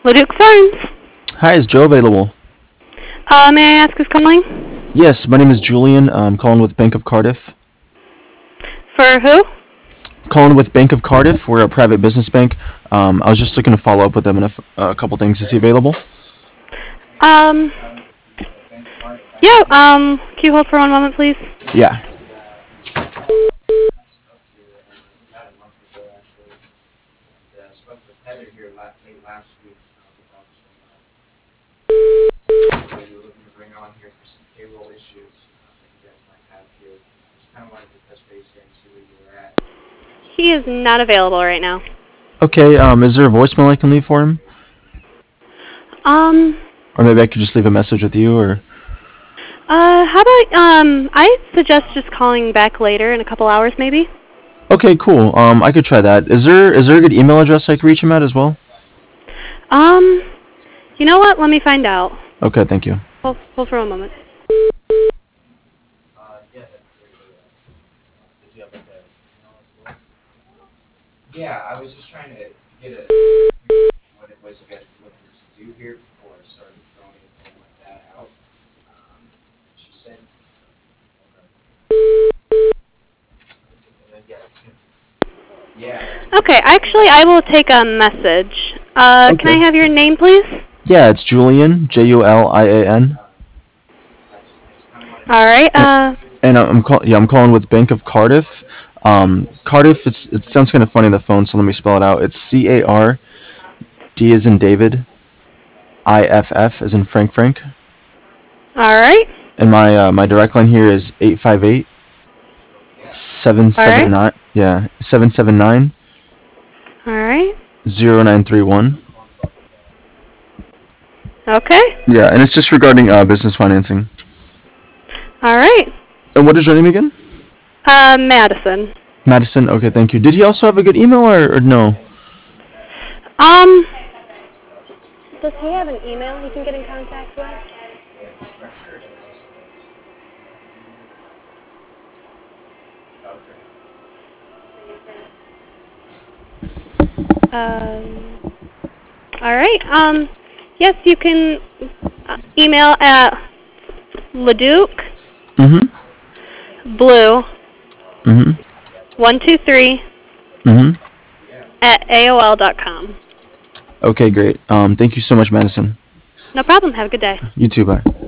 Leduc Farms. Hi, is Joe available? May I ask who's calling? Yes, my name is Julian. I'm calling with Bank of Cardiff. For who? Calling with Bank of Cardiff. We're a private business bank. I was just looking to follow up with them on a couple things. Is he available? Um, yeah, can you hold for one moment, please? Yeah. He is not available right now. Okay, is there a voicemail I can leave for him? Um, Or maybe I could just leave a message with you, or... how about, I suggest just calling back later in a couple hours, maybe? Okay, cool. I could try that. Is there a good email address I could reach him at as well? Um, you know what? Let me find out. Okay, thank you. Hold for a moment. Okay, actually, I will take a message. Can I Okay. have your name, please? Yeah, it's Julian, Julian. All right, And, and I'm calling with Bank of Cardiff. Cardiff, it sounds kind of funny on the phone, so let me spell it out. It's CARD as in David, IFF as in Frank. all right, And my direct line here is 858 all right, 779. Yeah, 779 all right. 0931. Okay, Yeah, and it's just regarding business financing. all right. And what is your name again? Madison. Madison. Okay, thank you. Did he also have a good email, or no? Um, does he have an email he can get in contact with? Um, all right. Yes, you can email at Leduc Mm-hmm. Blue Mm-hmm. 123 Mm-hmm. at AOL.com. Okay, great. Thank you so much, Madison. No problem. Have a good day. You too. Bye.